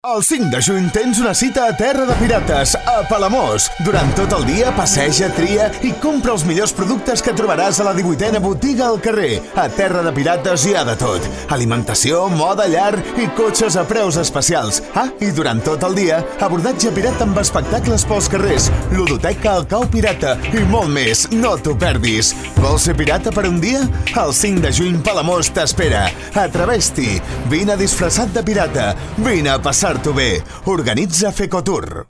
El 5 de juny tens una cita a Terra de Pirates, a Palamós. Durant tot el dia passeja, tria i compra els millors productes que trobaràs a la 18a botiga al carrer. A Terra de Pirates hi ha de tot. Alimentació, moda, llar i cotxes a preus especials. I durant tot el dia, abordatge pirata amb espectacles pels carrers, ludoteca al cau pirata i molt més. No t'ho perdis. Vols ser pirata per un dia? El 5 de juny Palamós t'espera. Atreveix-t'hi. Vine disfressat de pirata. Vine a passar-t'ho bé. Organitza Fecotour.